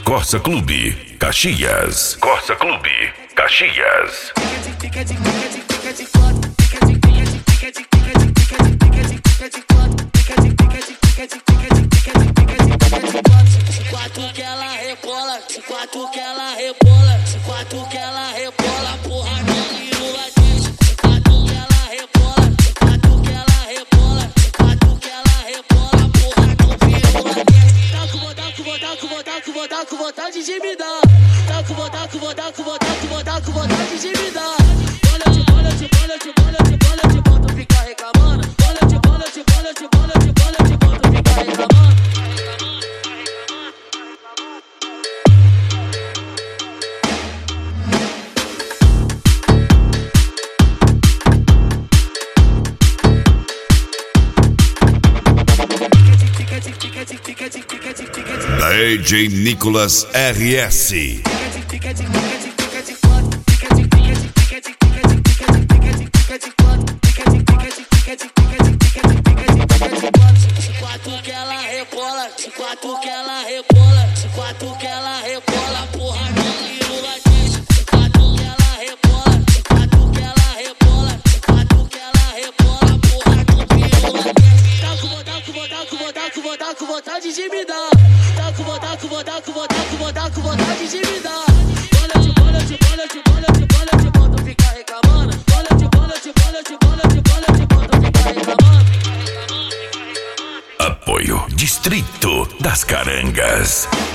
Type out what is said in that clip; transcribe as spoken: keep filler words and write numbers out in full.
Corsa Clube, Caxias. Corsa Clube, Caxias. Quatro que ela rebola, quatro que ela rebola, quatro que ela rebola, porra, pirula quente. Quatro que ela rebola, quatro que ela rebola, quatro que ela rebola, porra, pirula quente. Tá com vontade, com vontade, com vontade, com vontade, com vontade de me dar. Tá com vontade, com vontade, com vontade, com vontade, com vontade de me dar. Bola de bola de bola de bola de bola de bola, tu fica reclamando. Bola de bola de bola de bola de bola de bola, tu fica reclamando. D J Nicolas R S. Quatro que ela rebola, quatro que ela rebola, quatro que ela rebola, porra, pirula quente. Quatro que ela rebola, quatro que ela rebola, quatro que ela rebola, porra, pirula quente. Tá com vontade, com vontade, com vontade, com vontade, com vontade de me dar. Tá com vontade, com vontade, com vontade, com vontade, com vontade de me dar. Bola de bola de bola de bola de bola de bola, tu fica reclamando. Bola de bola de bola de bola de bola de bola, tu fica reclamando. Apoio Distrito das Carangas.